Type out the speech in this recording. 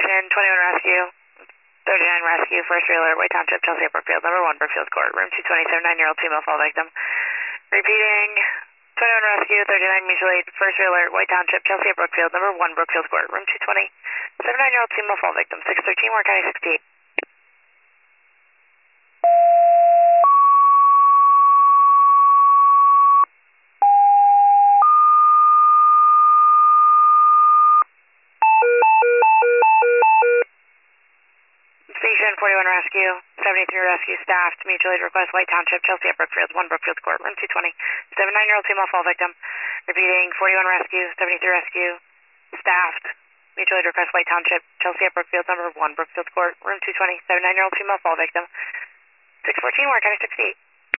Station 21 Rescue, 39 Rescue, first alert, White Township, Chelsea at Brookfield, number 1, Brookfield Court, room 227, 9-year-old female fall victim. Repeating, 21 Rescue, 39 mutual aid, first alert, White Township, Chelsea at Brookfield, number 1, Brookfield Court, room 227, 9-year-old female fall victim, 613, Warren County 68. Station 41 Rescue, 73 Rescue, staffed, mutual aid request, White Township, Chelsea at Brookfield, 1 Brookfield Court, room 220, 9-year-old female fall victim. Repeating, 41 Rescue, 73 Rescue, staffed, mutual aid request, White Township, Chelsea at Brookfield, number 1 Brookfield Court, room 220, 9-year-old female fall victim. 614, Warren County 68.